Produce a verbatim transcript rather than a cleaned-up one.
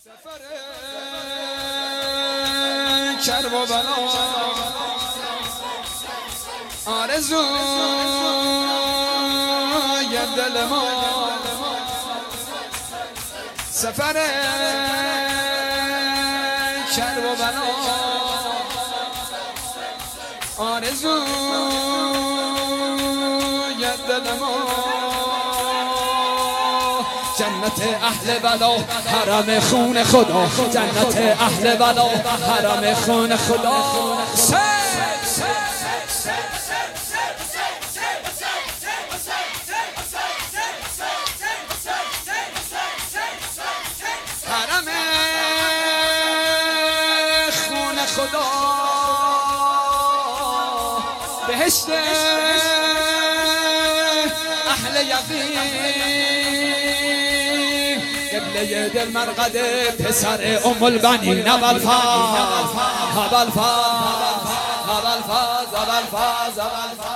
سفر کرب و بلا آرزوی دل ما، سفر کرب و بلا آرزوی دل ما، جنت اهل بلا حرم خون خدا، جنت اهل بلا حرم خون خدا. حرم خون خدا، بهشت اهل یقین، قبله دل مرقد پسر ام البنین ابوالفضل ابوالفضل ابوالفضل ابوالفضل ابوالفضل